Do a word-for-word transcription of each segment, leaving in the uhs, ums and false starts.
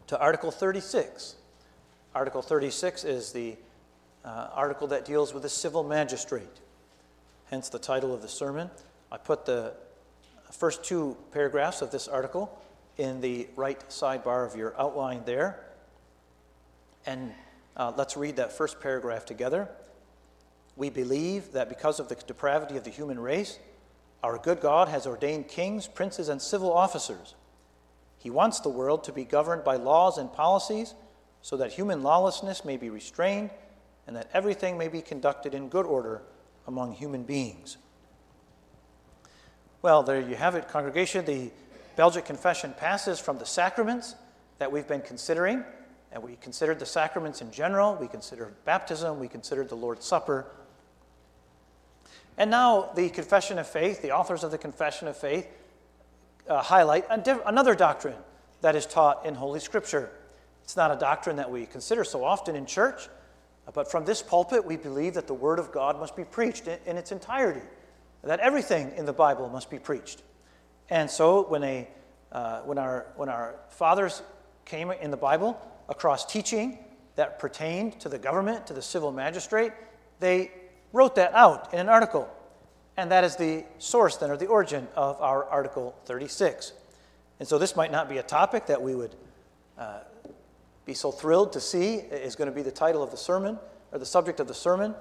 to Article thirty-six. Article thirty-six is the uh, article that deals with the civil magistrate, hence the title of the sermon. I put the first two paragraphs of this article in the right sidebar of your outline there. And uh, let's read that first paragraph together. We believe that because of the depravity of the human race, our good God has ordained kings, princes, and civil officers. He wants the world to be governed by laws and policies so that human lawlessness may be restrained and that everything may be conducted in good order among human beings. Well, there you have it, congregation. The Belgic Confession passes from the sacraments that we've been considering, and we considered the sacraments in general. We considered baptism. We considered the Lord's Supper. And now the Confession of Faith, the authors of the Confession of Faith, uh, highlight a diff- another doctrine that is taught in Holy Scripture. It's not a doctrine that we consider so often in church, but from this pulpit we believe that the Word of God must be preached in, in its entirety, that everything in the Bible must be preached. And so when, a, uh, when, our, when our fathers came in the Bible across teaching that pertained to the government, to the civil magistrate, they wrote that out in an article. And that is the source then, or the origin of our Article thirty-six. And so this might not be a topic that we would uh, be so thrilled to see is going to be the title of the sermon, or the subject of the sermon.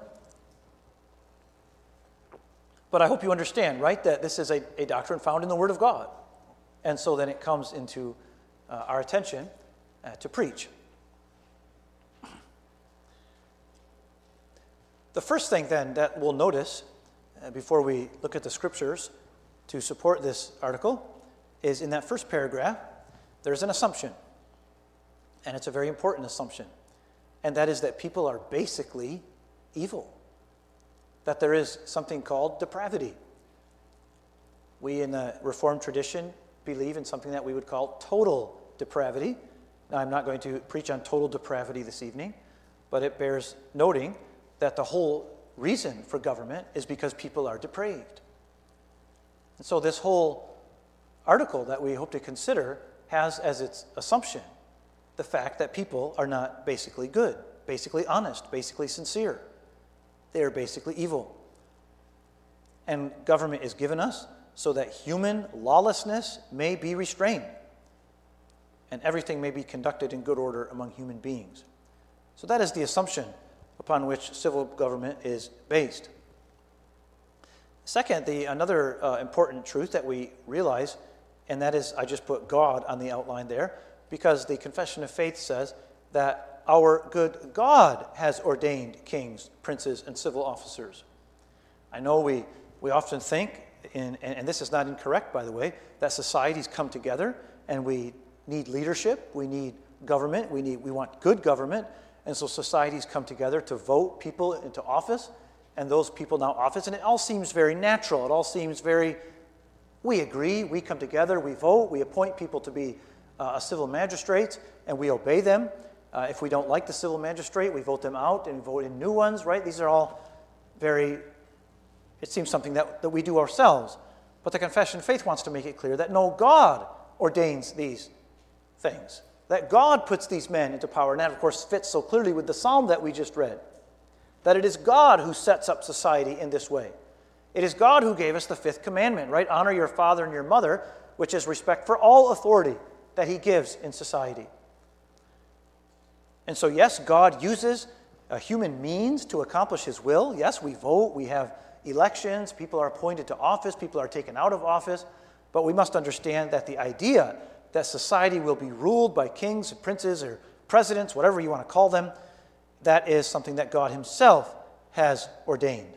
But I hope you understand, right, that this is a, a doctrine found in the Word of God. And so then it comes into uh, our attention uh, to preach. The first thing then that we'll notice uh, before we look at the scriptures to support this article is in that first paragraph, there's an assumption. And it's a very important assumption. And that is that people are basically evil. That there is something called depravity. We in the Reformed tradition believe in something that we would call total depravity. Now, I'm not going to preach on total depravity this evening, but it bears noting that the whole reason for government is because people are depraved. And so this whole article that we hope to consider has as its assumption the fact that people are not basically good, basically honest, basically sincere. They are basically evil. And government is given us so that human lawlessness may be restrained and everything may be conducted in good order among human beings. So that is the assumption upon which civil government is based. Second, the another uh, important truth that we realize, and that is, I just put God on the outline there, because the Confession of Faith says that our good God has ordained kings, princes, and civil officers. I know we, we often think, in, and, and this is not incorrect, by the way, that societies come together and we need leadership, we need government, we need we want good government, and so societies come together to vote people into office, and those people now office, and it all seems very natural. It all seems very, we agree, we come together, we vote, we appoint people to be uh, civil magistrates, and we obey them. Uh, if we don't like the civil magistrate, we vote them out and vote in new ones, right? These are all very, it seems something that, that we do ourselves. But the Confession of Faith wants to make it clear that no, God ordains these things. That God puts these men into power. And that, of course, fits so clearly with the psalm that we just read. That it is God who sets up society in this way. It is God who gave us the fifth commandment, right? Honor your father and your mother, which is respect for all authority that he gives in society. And so, yes, God uses a human means to accomplish his will. Yes, we vote, we have elections, people are appointed to office, people are taken out of office. But we must understand that the idea that society will be ruled by kings and princes or presidents, whatever you want to call them, that is something that God himself has ordained.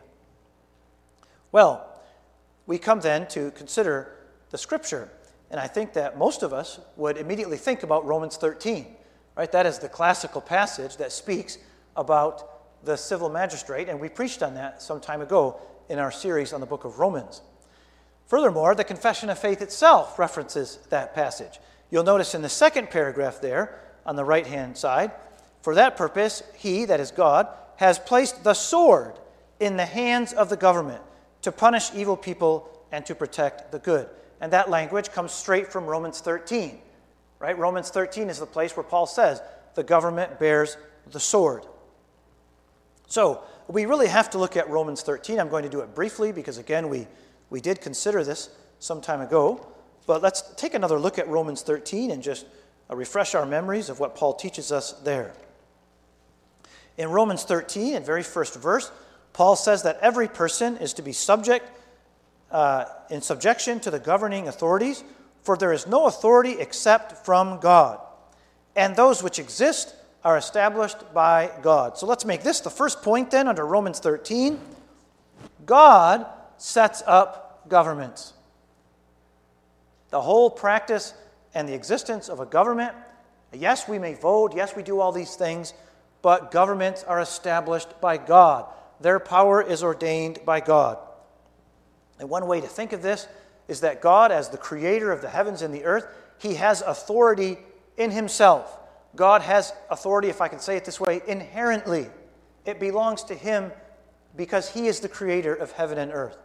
Well, we come then to consider the scripture. And I think that most of us would immediately think about Romans thirteen. Right? That is the classical passage that speaks about the civil magistrate, and we preached on that some time ago in our series on the book of Romans. Furthermore, the Confession of Faith itself references that passage. You'll notice in the second paragraph there, on the right-hand side, for that purpose, he, that is God, has placed the sword in the hands of the government to punish evil people and to protect the good. And that language comes straight from Romans thirteen. right? Romans thirteen is the place where Paul says the government bears the sword. So we really have to look at Romans thirteen. I'm going to do it briefly because, again, we, we did consider this some time ago. But let's take another look at Romans thirteen and just uh, refresh our memories of what Paul teaches us there. In Romans thirteen, in very first verse, Paul says that every person is to be subject, uh, in subjection to the governing authorities, for there is no authority except from God, and those which exist are established by God. So let's make this the first point then under Romans thirteen. God sets up governments. The whole practice and the existence of a government, yes, we may vote, yes, we do all these things, but governments are established by God. Their power is ordained by God. And one way to think of this is that God, as the creator of the heavens and the earth, he has authority in himself. God has authority, if I can say it this way, inherently. It belongs to him because he is the creator of heaven and earth.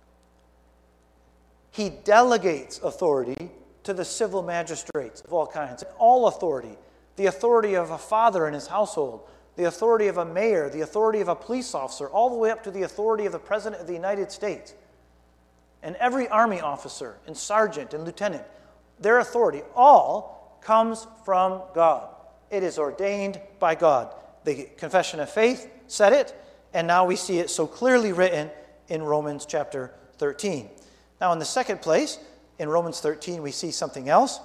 He delegates authority to the civil magistrates of all kinds. All authority. The authority of a father in his household, the authority of a mayor, the authority of a police officer, all the way up to the authority of the President of the United States. And every army officer and sergeant and lieutenant, their authority all comes from God. It is ordained by God. The Confession of Faith said it, and now we see it so clearly written in Romans chapter thirteen. Now, in the second place, in Romans thirteen, we see something else.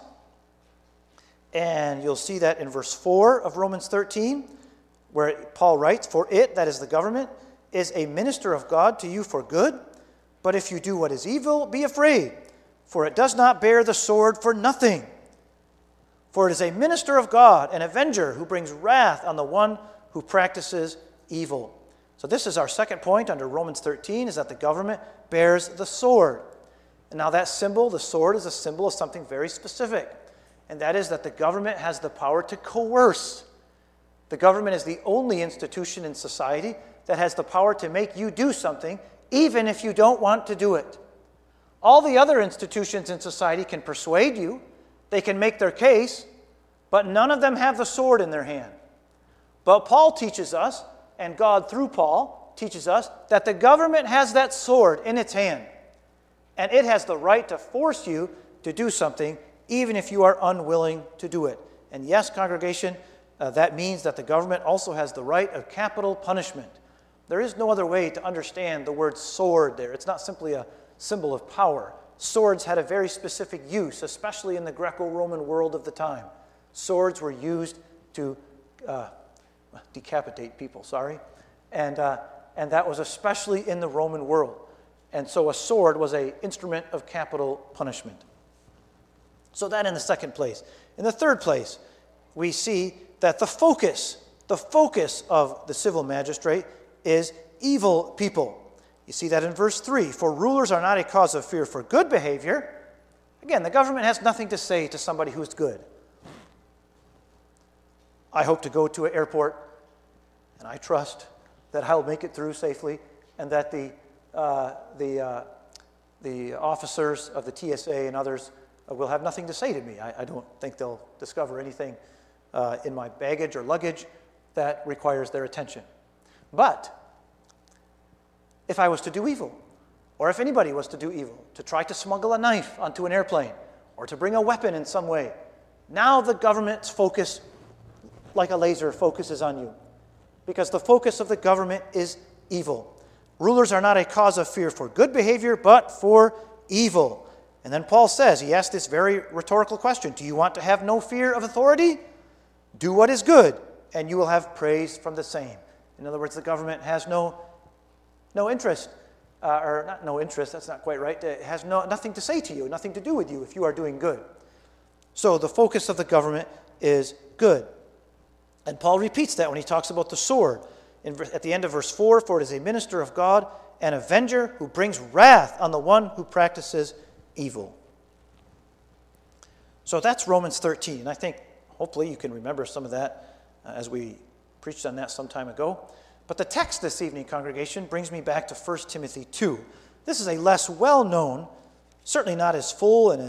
And you'll see that in verse four of Romans thirteen, where Paul writes, "For it," that is the government, "is a minister of God to you for good. But if you do what is evil, be afraid, for it does not bear the sword for nothing. For it is a minister of God, an avenger who brings wrath on the one who practices evil." So this is our second point under Romans thirteen, is that the government bears the sword. And now that symbol, the sword, is a symbol of something very specific. And that is that the government has the power to coerce. The government is the only institution in society that has the power to make you do something, even if you don't want to do it. All the other institutions in society can persuade you, they can make their case, but none of them have the sword in their hand. But Paul teaches us, and God through Paul teaches us, that the government has that sword in its hand, and it has the right to force you to do something, even if you are unwilling to do it. And yes, congregation, uh, that means that the government also has the right of capital punishment. There is no other way to understand the word sword there. It's not simply a symbol of power. Swords had a very specific use, especially in the Greco-Roman world of the time. Swords were used to uh, decapitate people, sorry. And, uh, and that was especially in the Roman world. And so a sword was an instrument of capital punishment. So that in the second place. In the third place, we see that the focus, the focus of the civil magistrate is evil people. You see that in verse three. "For rulers are not a cause of fear for good behavior." Again, the government has nothing to say to somebody who's good. I hope to go to an airport, and I trust that I'll make it through safely, and that the uh, the uh, the officers of the T S A and others will have nothing to say to me. I, I don't think they'll discover anything uh, in my baggage or luggage that requires their attention. But if I was to do evil, or if anybody was to do evil, to try to smuggle a knife onto an airplane, or to bring a weapon in some way, now the government's focus, like a laser, focuses on you. Because the focus of the government is evil. Rulers are not a cause of fear for good behavior, but for evil. And then Paul says, he asks this very rhetorical question, do you want to have no fear of authority? Do what is good, and you will have praise from the same. In other words, the government has no, no interest, uh, or not no interest, that's not quite right. It has no, nothing to say to you, nothing to do with you if you are doing good. So the focus of the government is good. And Paul repeats that when he talks about the sword. In, at the end of verse four, for it is a minister of God, an avenger who brings wrath on the one who practices evil. So that's Romans thirteen. I think hopefully you can remember some of that uh, as we preached on that some time ago. But the text this evening, congregation, brings me back to First Timothy two. This is a less well-known, certainly not as full and as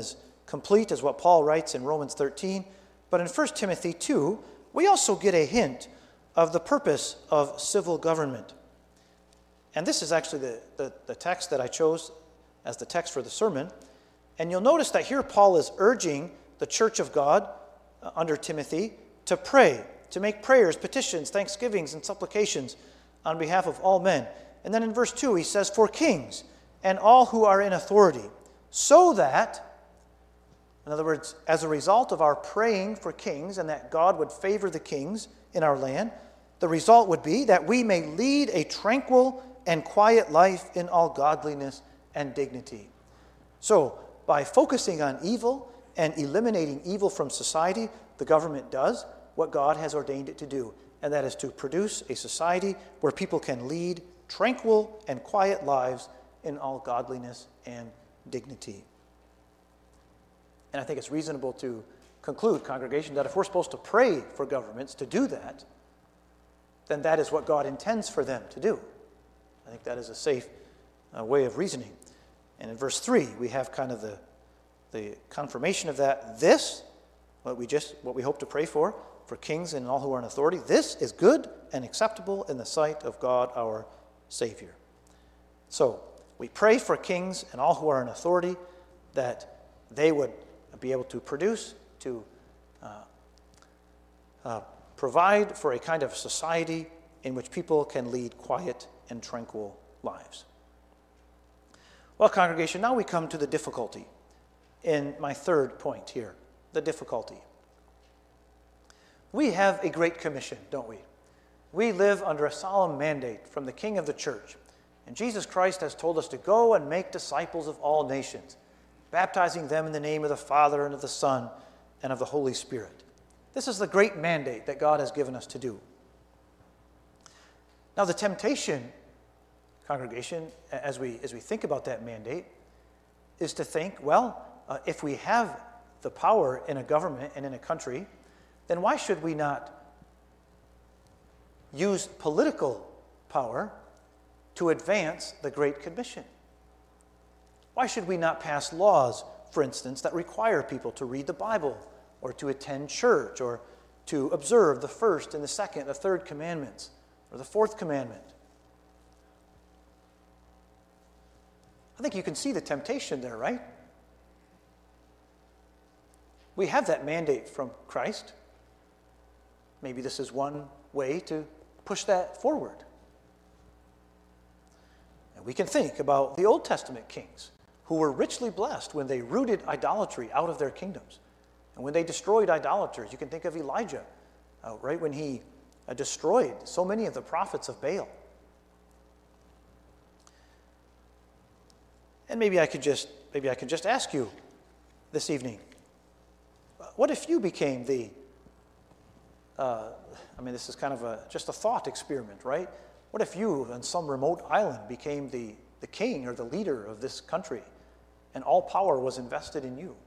complete as what Paul writes in Romans thirteen. But in First Timothy two, we also get a hint of the purpose of civil government. And this is actually the, the, the text that I chose as the text for the sermon. And you'll notice that here Paul is urging the church of God uh, under Timothy to pray, to make prayers, petitions, thanksgivings, and supplications on behalf of all men. And then in verse two, he says, for kings and all who are in authority, so that, in other words, as a result of our praying for kings and that God would favor the kings in our land, the result would be that we may lead a tranquil and quiet life in all godliness and dignity. So, by focusing on evil and eliminating evil from society, the government does what God has ordained it to do, and that is to produce a society where people can lead tranquil and quiet lives in all godliness and dignity. And I think it's reasonable to conclude, congregation, that if we're supposed to pray for governments to do that, then that is what God intends for them to do. I think that is a safe uh, way of reasoning. And in verse three, we have kind of the, the confirmation of that. This, what we just what we hope to pray for, for kings and all who are in authority, this is good and acceptable in the sight of God our Savior. So, we pray for kings and all who are in authority that they would be able to produce, to uh, uh, provide for a kind of society in which people can lead quiet and tranquil lives. Well, congregation, now we come to the difficulty in my third point here, the difficulty. We have a great commission, don't we? We live under a solemn mandate from the King of the church. And Jesus Christ has told us to go and make disciples of all nations, baptizing them in the name of the Father and of the Son and of the Holy Spirit. This is the great mandate that God has given us to do. Now, the temptation, congregation, as we, as we think about that mandate, is to think, well, uh, if we have the power in a government and in a country, then why should we not use political power to advance the Great Commission? Why should we not pass laws, for instance, that require people to read the Bible or to attend church or to observe the first and the second, the third commandments or the fourth commandment? I think you can see the temptation there, right? We have that mandate from Christ. Maybe this is one way to push that forward. And we can think about the Old Testament kings who were richly blessed when they rooted idolatry out of their kingdoms. And when they destroyed idolaters, you can think of Elijah, uh, right when he uh, destroyed so many of the prophets of Baal. And maybe I could just maybe I could just ask you this evening, what if you became the, uh, I mean, this is kind of a just a thought experiment, right? What if you, on some remote island, became the, the king or the leader of this country, and all power was invested in you?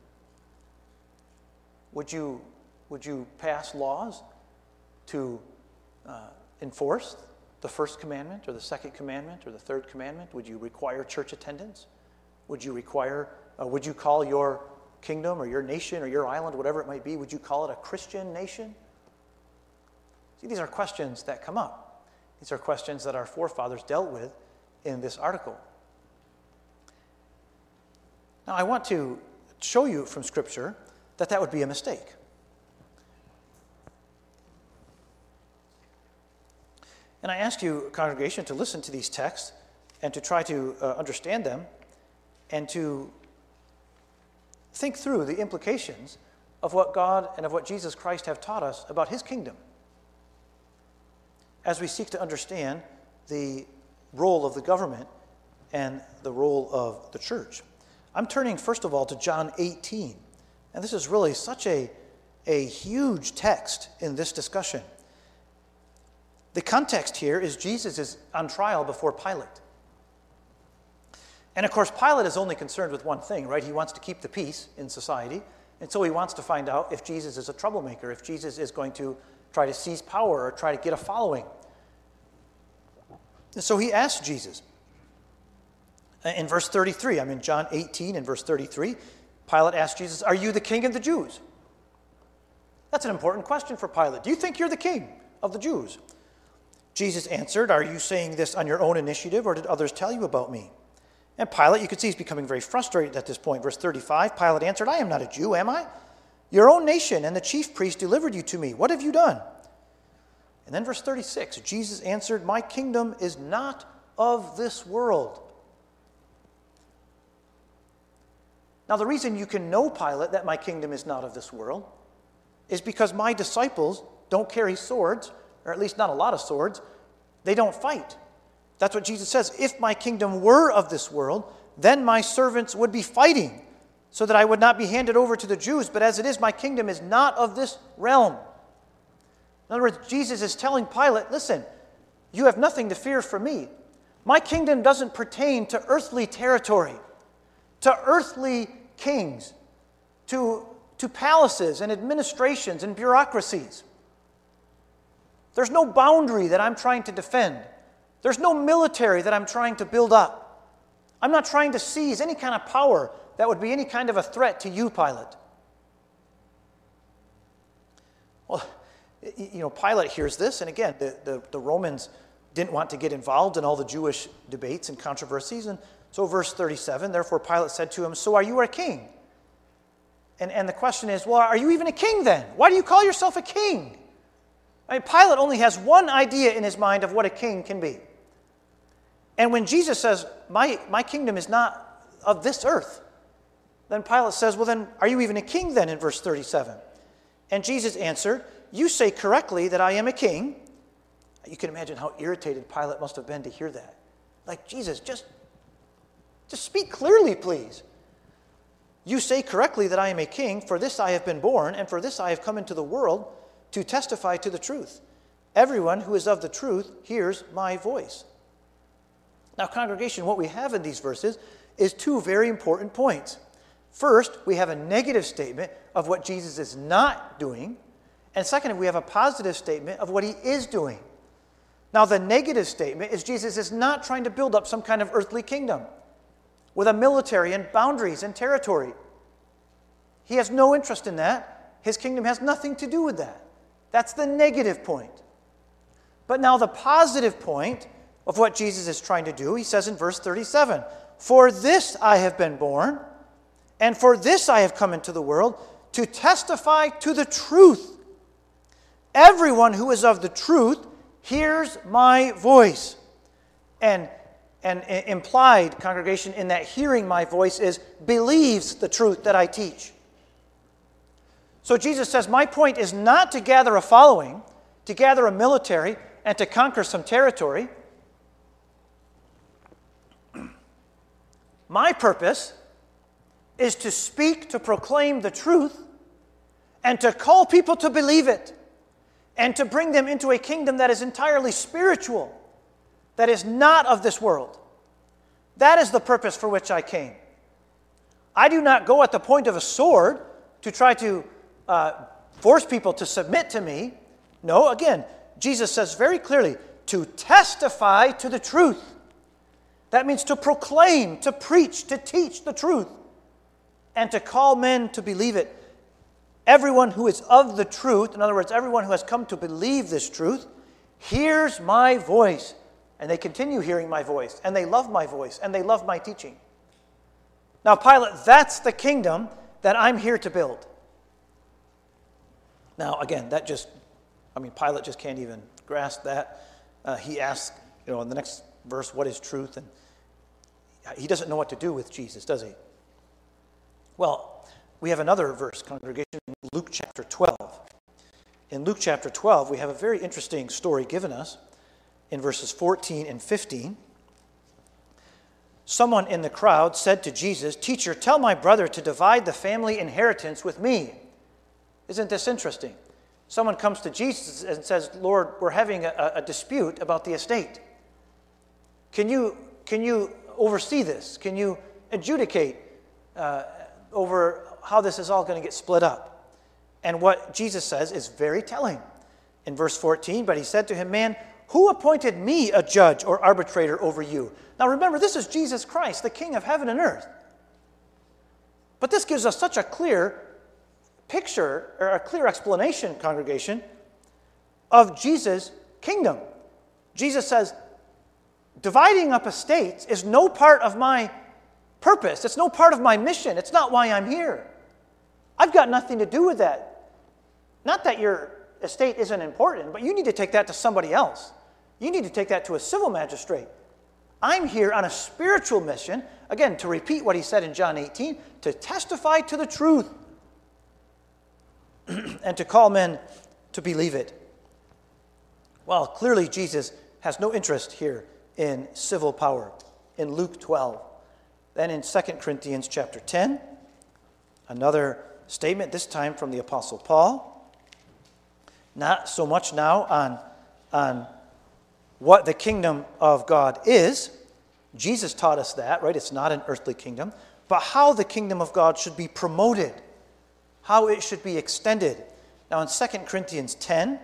Would you, would you pass laws to uh, enforce the first commandment or the second commandment or the third commandment? Would you require church attendance? Would you require, uh, would you call your kingdom or your nation or your island, whatever it might be, would you call it a Christian nation? See, these are questions that come up. These are questions that our forefathers dealt with in this article. Now, I want to show you from Scripture that that would be a mistake. And I ask you, congregation, to listen to these texts and to try to uh, understand them and to think through the implications of what God and of what Jesus Christ have taught us about his kingdom as we seek to understand the role of the government and the role of the church. I'm turning, first of all, to John eighteen. And this is really such a, a huge text in this discussion. The context here is Jesus is on trial before Pilate. And of course, Pilate is only concerned with one thing, right? He wants to keep the peace in society. And so he wants to find out if Jesus is a troublemaker, if Jesus is going to try to seize power or try to get a following. And so he asks Jesus. In verse thirty-three, I'm in John eighteen and verse thirty-three, Pilate asked Jesus, "Are you the king of the Jews?" That's an important question for Pilate. Do you think you're the king of the Jews? Jesus answered, "Are you saying this on your own initiative, or did others tell you about me?" And Pilate, you could see he's becoming very frustrated at this point. Verse thirty-five, Pilate answered, "I am not a Jew, am I? Your own nation and the chief priest delivered you to me. What have you done?" And then verse thirty-six, Jesus answered, "My kingdom is not of this world." Now, the reason you can know, Pilate, that my kingdom is not of this world is because my disciples don't carry swords, or at least not a lot of swords. They don't fight. That's what Jesus says. If my kingdom were of this world, then my servants would be fighting so that I would not be handed over to the Jews. But as it is, my kingdom is not of this realm. In other words, Jesus is telling Pilate, listen, you have nothing to fear from me. My kingdom doesn't pertain to earthly territory, to earthly kings, to, to palaces and administrations and bureaucracies. There's no boundary that I'm trying to defend. There's no military that I'm trying to build up. I'm not trying to seize any kind of power that would be any kind of a threat to you, Pilate. Well, you know, Pilate hears this, and again, the, the, the Romans didn't want to get involved in all the Jewish debates and controversies, and so verse thirty-seven, therefore Pilate said to him, "So are you a king?" And, and the question is, well, are you even a king then? Why do you call yourself a king? I mean, Pilate only has one idea in his mind of what a king can be. And when Jesus says, my, my kingdom is not of this earth, then Pilate says, well then, are you even a king then in verse thirty-seven? And Jesus answered, "You say correctly that I am a king." You can imagine how irritated Pilate must have been to hear that. Like, Jesus, just, just speak clearly, please. "You say correctly that I am a king, for this I have been born, and for this I have come into the world, to testify to the truth. Everyone who is of the truth hears my voice." Now, congregation, what we have in these verses is two very important points. First, we have a negative statement of what Jesus is not doing. And second, we have a positive statement of what he is doing. Now, the negative statement is Jesus is not trying to build up some kind of earthly kingdom with a military and boundaries and territory. He has no interest in that. His kingdom has nothing to do with that. That's the negative point. But now the positive point of what Jesus is trying to do, he says in verse thirty-seven, "For this I have been born, and for this I have come into the world, to testify to the truth. Everyone who is of the truth hears my voice." And, and implied, congregation, in that hearing my voice is believes the truth that I teach. So Jesus says, my point is not to gather a following, to gather a military, and to conquer some territory. My purpose is to speak, to proclaim the truth, and to call people to believe it, and to bring them into a kingdom that is entirely spiritual, that is not of this world. That is the purpose for which I came. I do not go at the point of a sword to try to uh, force people to submit to me. No, again, Jesus says very clearly, to testify to the truth. That means to proclaim, to preach, to teach the truth, and to call men to believe it. Everyone who is of the truth, in other words, everyone who has come to believe this truth, hears my voice. And they continue hearing my voice, and they love my voice, and they love my teaching. Now, Pilate, that's the kingdom that I'm here to build. Now, again, that just, I mean, Pilate just can't even grasp that. Uh, he asks, you know, in the next verse, what is truth? And he doesn't know what to do with Jesus, does he? Well, we have another verse, congregation, Luke chapter twelve. In Luke chapter twelve, we have a very interesting story given us in verses fourteen and fifteen. Someone in the crowd said to Jesus, "Teacher, tell my brother to divide the family inheritance with me." Isn't this interesting? Someone comes to Jesus and says, "Lord, we're having a, a dispute about the estate. Can you, can you oversee this? Can you adjudicate uh, over how this is all going to get split up?" And what Jesus says is very telling. In verse fourteen, "But he said to him, 'Man, who appointed me a judge or arbitrator over you?'" Now remember, this is Jesus Christ, the King of heaven and earth. But this gives us such a clear picture, or a clear explanation, congregation, of Jesus' kingdom. Jesus says, dividing up estates is no part of my purpose. It's no part of my mission. It's not why I'm here. I've got nothing to do with that. Not that your estate isn't important, but you need to take that to somebody else. You need to take that to a civil magistrate. I'm here on a spiritual mission, again, to repeat what he said in John eighteen, to testify to the truth and to call men to believe it. Well, clearly Jesus has no interest here in civil power. In Luke twelve, then in Second Corinthians chapter ten, another statement, this time from the Apostle Paul. Not so much now on, on what the kingdom of God is. Jesus taught us that, right? It's not an earthly kingdom. But how the kingdom of God should be promoted, how it should be extended. Now in Second Corinthians ten,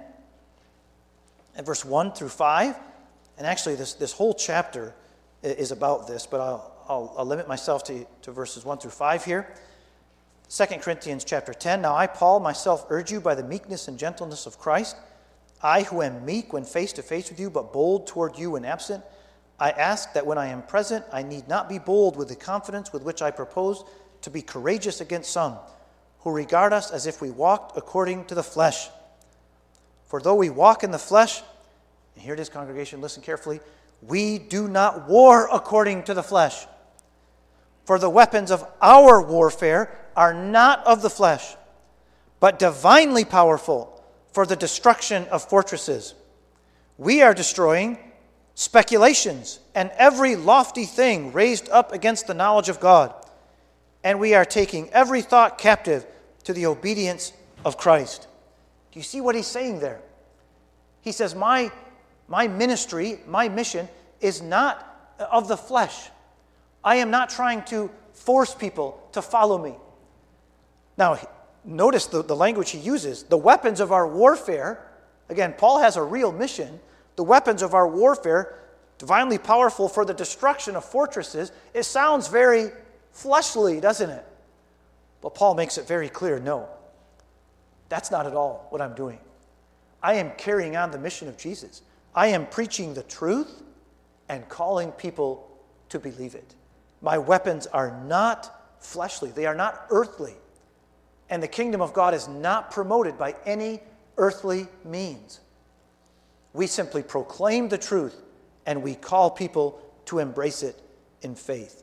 and verse one through five, and actually this, this whole chapter is about this, but I'll, I'll, I'll limit myself to, to verses one through five here. Second Corinthians chapter ten, now I, Paul, myself urge you by the meekness and gentleness of Christ, I who am meek when face to face with you, but bold toward you when absent, I ask that when I am present, I need not be bold with the confidence with which I propose to be courageous against some, who regard us as if we walked according to the flesh. For though we walk in the flesh, and here it is, congregation, listen carefully, we do not war according to the flesh. For the weapons of our warfare are not of the flesh, but divinely powerful for the destruction of fortresses. We are destroying speculations and every lofty thing raised up against the knowledge of God, and we are taking every thought captive to the obedience of Christ. Do you see what he's saying there? He says, my, my ministry, my mission is not of the flesh. I am not trying to force people to follow me. Now, notice the, the language he uses. The weapons of our warfare, again, Paul has a real mission. The weapons of our warfare, divinely powerful for the destruction of fortresses. It sounds very fleshly, doesn't it? But Paul makes it very clear, no, that's not at all what I'm doing. I am carrying on the mission of Jesus. I am preaching the truth and calling people to believe it. My weapons are not fleshly. They are not earthly. And the kingdom of God is not promoted by any earthly means. We simply proclaim the truth and we call people to embrace it in faith.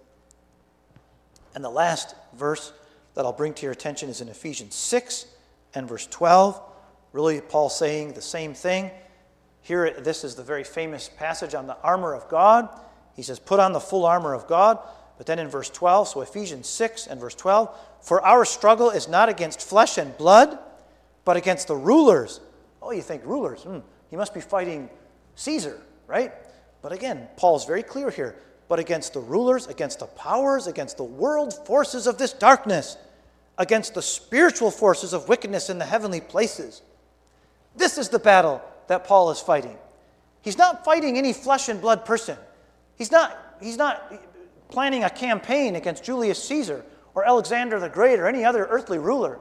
And the last verse that I'll bring to your attention is in Ephesians six and verse twelve. Really, Paul saying the same thing. Here, this is the very famous passage on the armor of God. He says, put on the full armor of God. But then in verse twelve, so Ephesians six and verse twelve, for our struggle is not against flesh and blood, but against the rulers. Oh, you think rulers? Hmm, he must be fighting Caesar, right? But again, Paul's very clear here. But against the rulers, against the powers, against the world forces of this darkness, against the spiritual forces of wickedness in the heavenly places. This is the battle that Paul is fighting. He's not fighting any flesh and blood person. He's not, he's not planning a campaign against Julius Caesar or Alexander the Great or any other earthly ruler.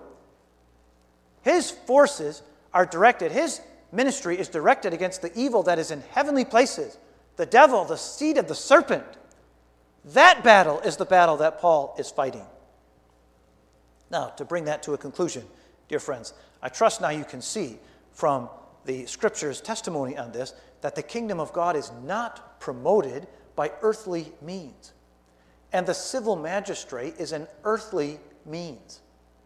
His forces are directed, his ministry is directed against the evil that is in heavenly places, the devil, the seed of the serpent. That battle is the battle that Paul is fighting. Now, to bring that to a conclusion, dear friends, I trust now you can see from the Scripture's testimony on this that the kingdom of God is not promoted by earthly means. And the civil magistrate is an earthly means.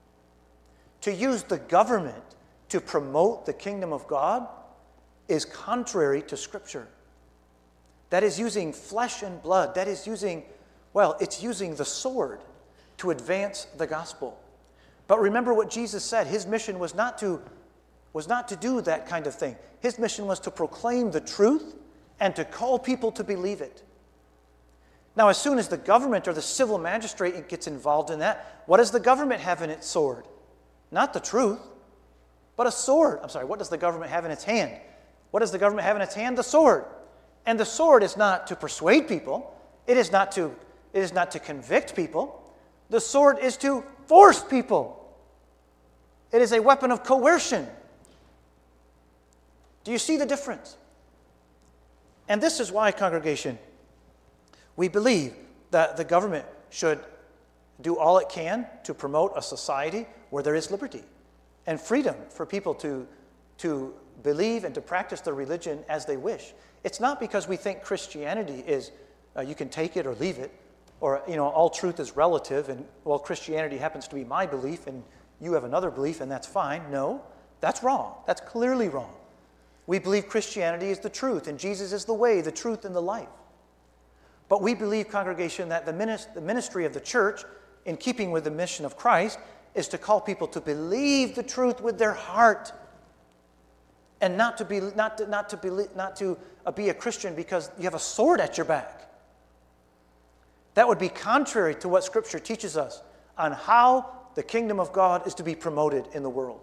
To use the government to promote the kingdom of God is contrary to Scripture. That is using flesh and blood. That is using, well, it's using the sword to advance the gospel. But remember what Jesus said. His mission was not to, was not to do that kind of thing. His mission was to proclaim the truth and to call people to believe it. Now, as soon as the government or the civil magistrate gets involved in that, what does the government have in its sword? Not the truth, but a sword. I'm sorry, what does the government have in its hand? What does the government have in its hand? The sword. And the sword is not to persuade people. It is not to, it is not to convict people. The sword is to force people. It is a weapon of coercion. Do you see the difference? And this is why, congregation, we believe that the government should do all it can to promote a society where there is liberty and freedom for people to, to believe and to practice their religion as they wish. It's not because we think Christianity is, uh, you can take it or leave it, or, you know, all truth is relative, and, well, Christianity happens to be my belief, and you have another belief, and that's fine. No, that's wrong. That's clearly wrong. We believe Christianity is the truth, and Jesus is the way, the truth, and the life. But we believe, congregation, that the ministry of the church, in keeping with the mission of Christ, is to call people to believe the truth with their heart, and not to be not to, not to be not to uh, be a Christian because you have a sword at your back. That would be contrary to what Scripture teaches us on how the kingdom of God is to be promoted in the world.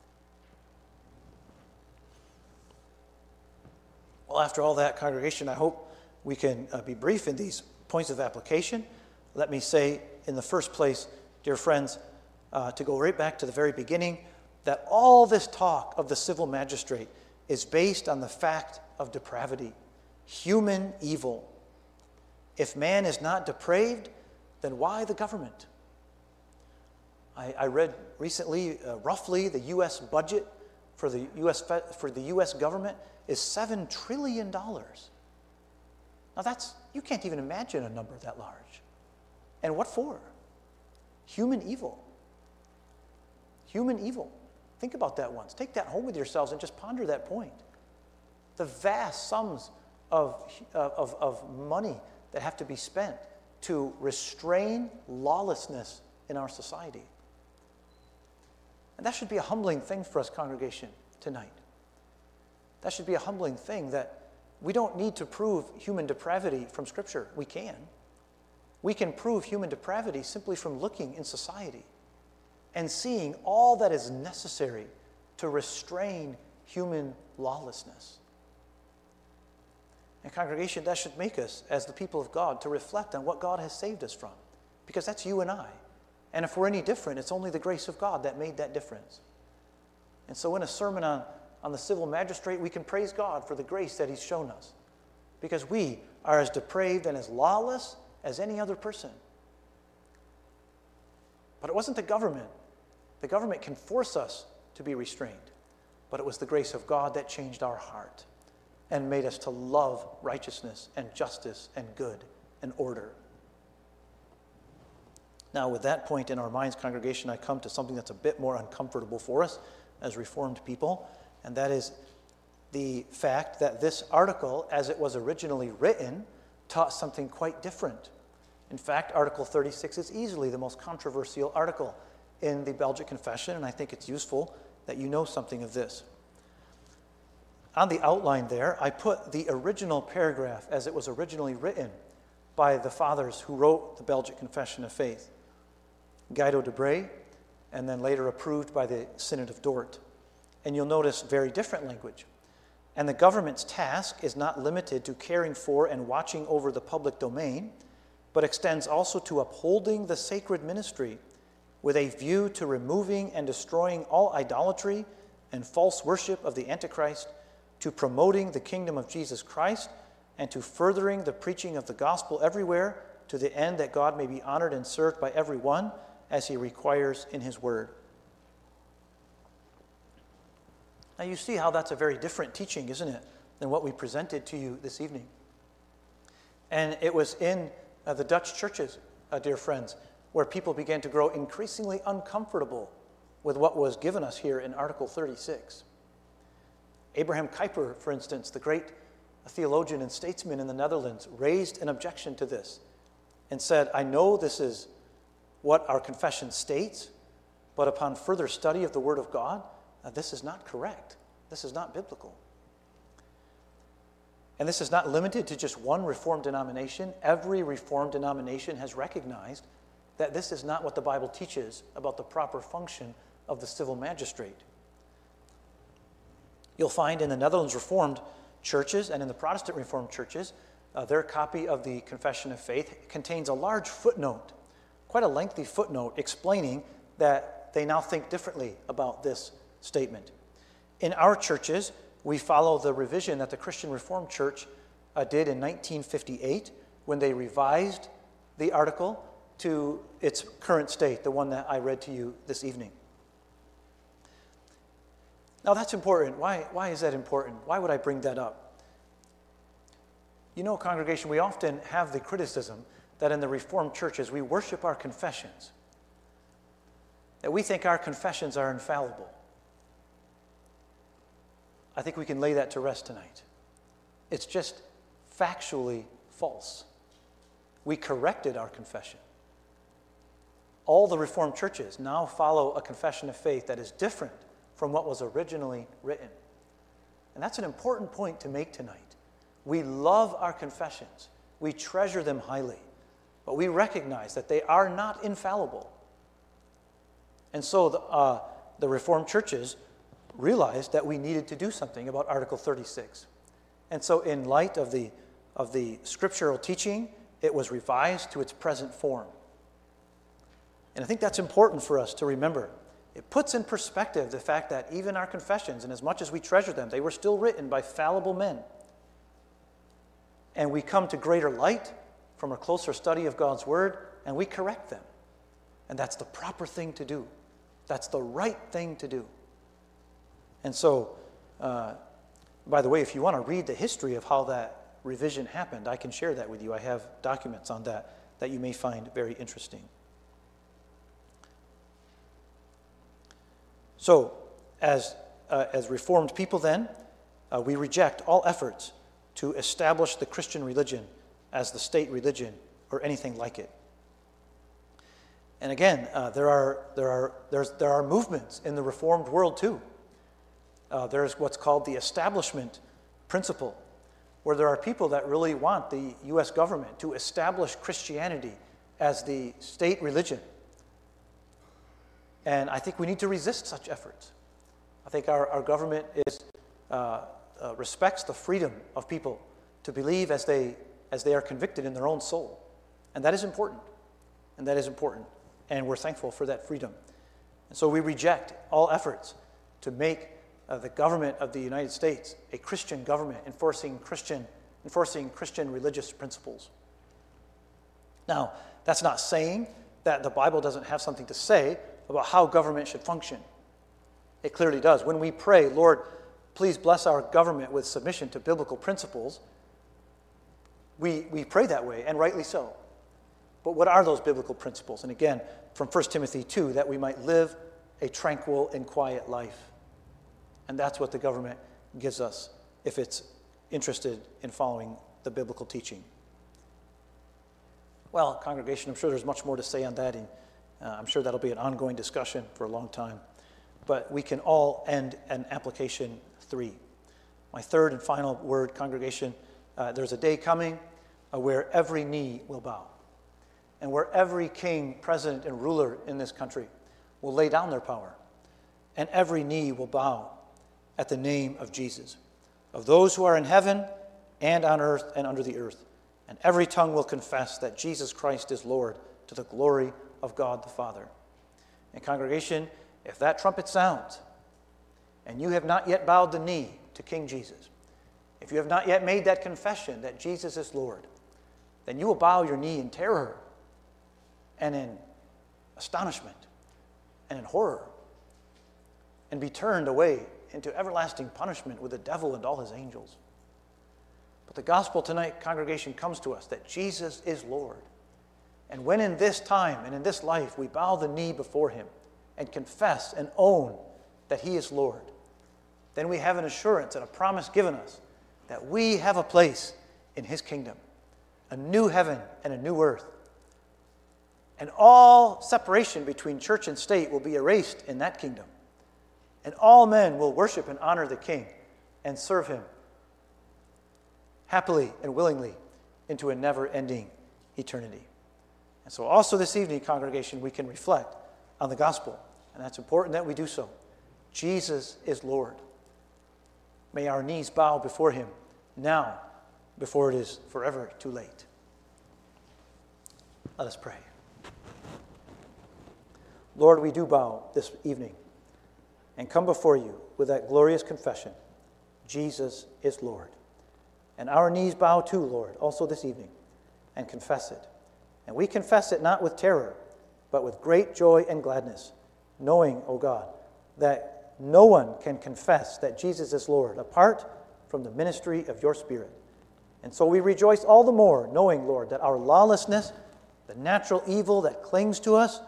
Well, after all that, congregation, I hope we can uh, be brief in these points of application. Let me say, in the first place, dear friends, uh, to go right back to the very beginning, that all this talk of the civil magistrate is based on the fact of depravity, human evil. If man is not depraved, then why the government? I, I read recently, uh, roughly, the U S budget for the U S for the U S government is seven trillion dollars. Now that's, you can't even imagine a number that large. And what for? Human evil. Human evil. Think about that once. Take that home with yourselves and just ponder that point. The vast sums of, of, of money that have to be spent to restrain lawlessness in our society. And that should be a humbling thing for us, congregation, tonight. That should be a humbling thing that we don't need to prove human depravity from Scripture. We can. We can prove human depravity simply from looking in society and seeing all that is necessary to restrain human lawlessness. And congregation, that should make us, as the people of God, to reflect on what God has saved us from. Because that's you and I. And if we're any different, it's only the grace of God that made that difference. And so in a sermon on, on the civil magistrate, we can praise God for the grace that He's shown us. Because we are as depraved and as lawless as any other person. But it wasn't the government. The government can force us to be restrained. But it was the grace of God that changed our heart and made us to love righteousness and justice and good and order. Now, with that point in our minds, congregation, I come to something that's a bit more uncomfortable for us as Reformed people, and that is the fact that this article, as it was originally written, taught something quite different. In fact, Article thirty-six is easily the most controversial article in the Belgic Confession, and I think it's useful that you know something of this. On the outline there, I put the original paragraph as it was originally written by the fathers who wrote the Belgic Confession of Faith, Guido de Brès, and then later approved by the Synod of Dort. And you'll notice very different language. And the government's task is not limited to caring for and watching over the public domain, but extends also to upholding the sacred ministry with a view to removing and destroying all idolatry and false worship of the Antichrist, to promoting the kingdom of Jesus Christ, and to furthering the preaching of the gospel everywhere, to the end that God may be honored and served by everyone as He requires in His word. Now you see how that's a very different teaching, isn't it, than what we presented to you this evening. And it was in uh, the Dutch churches, uh, dear friends, where people began to grow increasingly uncomfortable with what was given us here in Article thirty-six. Abraham Kuyper, for instance, the great theologian and statesman in the Netherlands, raised an objection to this and said, I know this is what our confession states, but upon further study of the Word of God, uh, this is not correct. This is not biblical. And this is not limited to just one Reformed denomination. Every Reformed denomination has recognized that this is not what the Bible teaches about the proper function of the civil magistrate. You'll find in the Netherlands Reformed churches and in the Protestant Reformed churches, uh, their copy of the Confession of Faith contains a large footnote quite a lengthy footnote explaining that they now think differently about this statement. In our churches, we follow the revision that the Christian Reformed Church uh, did in nineteen fifty-eight when they revised the article to its current state, the one that I read to you this evening. Now that's important. Why, why is that important? Why would I bring that up? You know, congregation, we often have the criticism that in the Reformed churches we worship our confessions, that we think our confessions are infallible. I think we can lay that to rest tonight. It's just factually false. We corrected our confession. All the Reformed churches now follow a confession of faith that is different from what was originally written. And that's an important point to make tonight. We love our confessions. We treasure them highly. But we recognize that they are not infallible. And so the, uh, the Reformed churches realized that we needed to do something about Article thirty-six. And so in light of the, of the scriptural teaching, it was revised to its present form. And I think that's important for us to remember. It puts in perspective the fact that even our confessions, and as much as we treasure them, they were still written by fallible men. And we come to greater light from a closer study of God's Word, and we correct them. And that's the proper thing to do. That's the right thing to do. And so, uh, by the way, if you want to read the history of how that revision happened, I can share that with you. I have documents on that that you may find very interesting. So, as, uh, as Reformed people then, uh, we reject all efforts to establish the Christian religion as the state religion or anything like it. And again, uh, there are, there, are, there's, there are movements in the Reformed world too. Uh, there's what's called the establishment principle, where there are people that really want the U S government to establish Christianity as the state religion. And I think we need to resist such efforts. I think our, our government is, uh, uh, respects the freedom of people to believe as they, as they are convicted in their own soul. And that is important. And that is important. And we're thankful for that freedom. And so we reject all efforts to make uh, the government of the United States a Christian government enforcing Christian, enforcing Christian religious principles. Now, that's not saying that the Bible doesn't have something to say about how government should function. It clearly does. When we pray, Lord, please bless our government with submission to biblical principles, we, we pray that way, and rightly so. But what are those biblical principles? And again, from First Timothy two, that we might live a tranquil and quiet life. And that's what the government gives us if it's interested in following the biblical teaching. Well, congregation, I'm sure there's much more to say on that, and uh, I'm sure that'll be an ongoing discussion for a long time. But we can all end in application three. My third and final word, congregation, uh, there's a day coming uh, where every knee will bow, and where every king, president, and ruler in this country will lay down their power, and every knee will bow at the name of Jesus, of those who are in heaven and on earth and under the earth, and every tongue will confess that Jesus Christ is Lord, to the glory of God the Father. And congregation, if that trumpet sounds, and you have not yet bowed the knee to King Jesus, if you have not yet made that confession that Jesus is Lord, then you will bow your knee in terror and in astonishment and in horror, and be turned away into everlasting punishment with the devil and all his angels. But the gospel tonight, congregation, comes to us that Jesus is Lord. And when in this time and in this life we bow the knee before him and confess and own that he is Lord, then we have an assurance and a promise given us that we have a place in his kingdom, a new heaven and a new earth. And all separation between church and state will be erased in that kingdom. And all men will worship and honor the King and serve him happily and willingly into a never-ending eternity. And so also this evening, congregation, we can reflect on the gospel, and that's important that we do so. Jesus is Lord. May our knees bow before him now, before it is forever too late. Let us pray. Lord, we do bow this evening and come before you with that glorious confession, Jesus is Lord. And our knees bow too, Lord, also this evening, and confess it. And we confess it not with terror, but with great joy and gladness, knowing, O God, that no one can confess that Jesus is Lord apart from the ministry of your Spirit. And so we rejoice all the more, knowing, Lord, that our lawlessness, the natural evil that clings to us,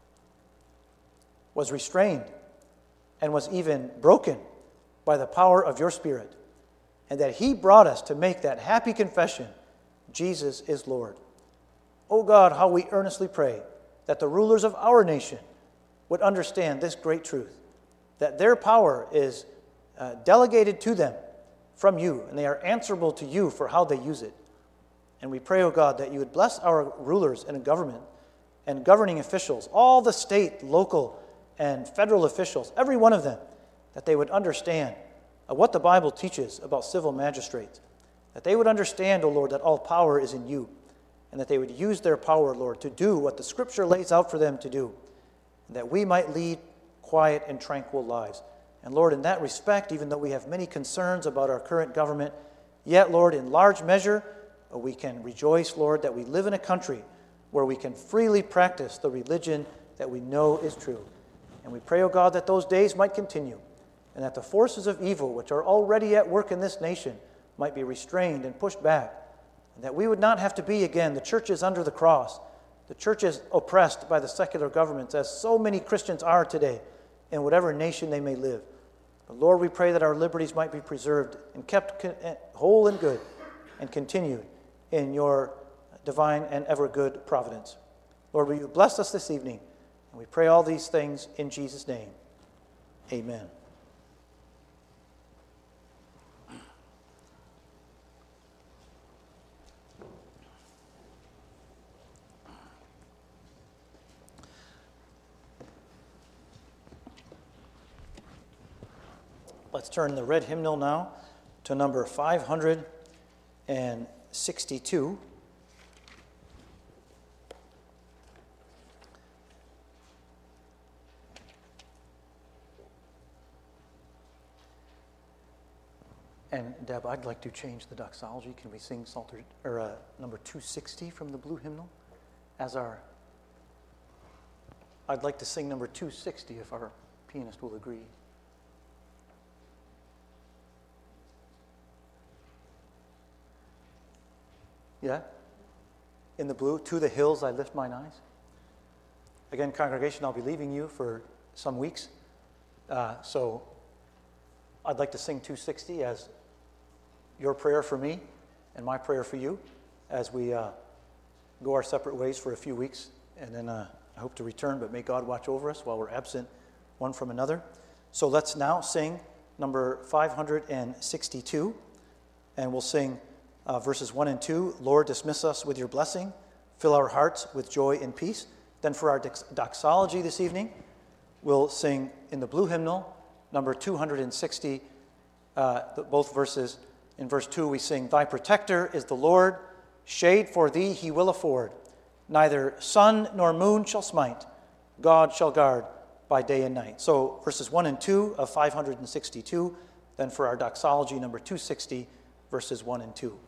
was restrained and was even broken by the power of your Spirit, and that he brought us to make that happy confession, Jesus is Lord. O God, how we earnestly pray that the rulers of our nation would understand this great truth, that their power is uh, delegated to them from you, and they are answerable to you for how they use it. And we pray, O God, that you would bless our rulers and government and governing officials, all the state, local, and federal officials, every one of them, that they would understand uh, what the Bible teaches about civil magistrates, that they would understand, O Lord, that all power is in you, and that they would use their power, Lord, to do what the Scripture lays out for them to do, and that we might lead quiet and tranquil lives. And Lord, in that respect, even though we have many concerns about our current government, yet, Lord, in large measure, we can rejoice, Lord, that we live in a country where we can freely practice the religion that we know is true. And we pray, O God, that those days might continue, and that the forces of evil, which are already at work in this nation, might be restrained and pushed back, and that we would not have to be, again, the churches under the cross, the churches oppressed by the secular governments, as so many Christians are today in whatever nation they may live. But Lord, we pray that our liberties might be preserved and kept whole and good and continued in your divine and ever good providence. Lord, will you bless us this evening? And we pray all these things in Jesus' name. Amen. Let's turn the red hymnal now to number five hundred sixty-two. And Deb, I'd like to change the doxology. Can we sing Psalter or uh, number two sixty from the blue hymnal as our? I'd like to sing number two sixty if our pianist will agree. Yeah? In the blue, to the hills I lift mine eyes. Again, congregation, I'll be leaving you for some weeks. Uh, so I'd like to sing two sixty as your prayer for me and my prayer for you as we uh, go our separate ways for a few weeks. And then uh, I hope to return, but may God watch over us while we're absent one from another. So let's now sing number five hundred sixty-two, and we'll sing Uh, verses one and two, Lord, dismiss us with your blessing, fill our hearts with joy and peace. Then for our doxology this evening, we'll sing in the blue hymnal, number two hundred sixty, uh, both verses. In verse two, we sing, Thy protector is the Lord, shade for thee he will afford. Neither sun nor moon shall smite, God shall guard by day and night. So verses one and two of five hundred sixty-two, then for our doxology, number two sixty, verses one and two.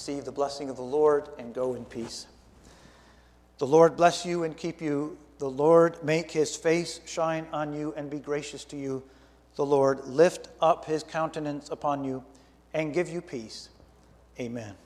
receive the blessing of the Lord and go in peace. The Lord bless you and keep you. The Lord make his face shine on you and be gracious to you. The Lord lift up his countenance upon you and give you peace. Amen.